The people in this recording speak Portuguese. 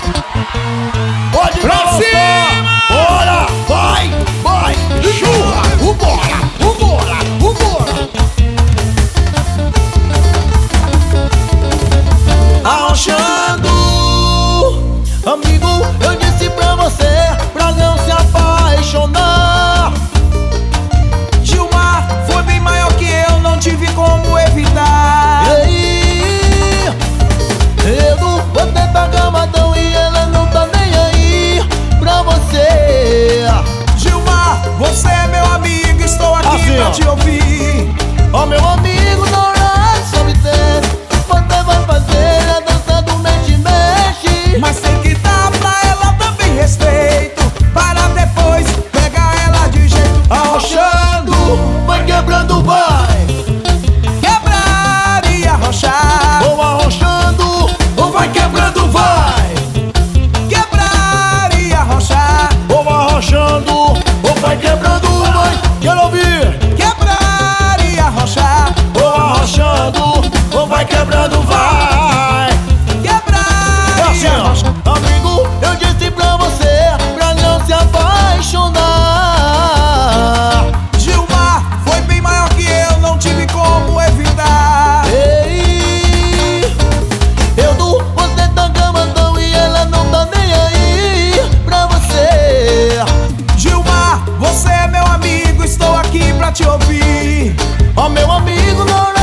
Pode Pra balançar. cima! Bora, vai, vai, churra, vambora, vambora, vambora. Arrochando, amigo, eu disse pra você pra não se apaixonar. Gilmar foi bem maior que eu, não tive como evitar. Ei, Edu, você tá gamadão e ela não tá nem aí pra você. Gilmar, você é meu amigo, estou aqui Assim, pra ó. te ouvir. Ó, meu amigo, não é sobre ter. Você vai fazer a dança do mexe-mexe. Mas tem que dar pra ela também respeito, para depois pegar ela de jeito. Arrochando, vai quebrando, vai. Quebrar e arrochar. Ou arrochando, ou vai quebrando, vai. Quebrar e arrochar. Ou arrochando, ou vai quebrando, vai. Quero ouvir. Quebrar e arrochar. Ou arrochando, ou vai quebrando, vai. Quebrar É e assim, arrochar. ó. Amigo, eu disse pra você pra não se apaixonar. Gilmar foi bem maior que eu, não tive como evitar. Ei, Edu, você tá gamadão e ela não tá nem aí pra você. Gilmar, você é meu amigo, estou aqui pra te ouvir. Ó, meu amigo, não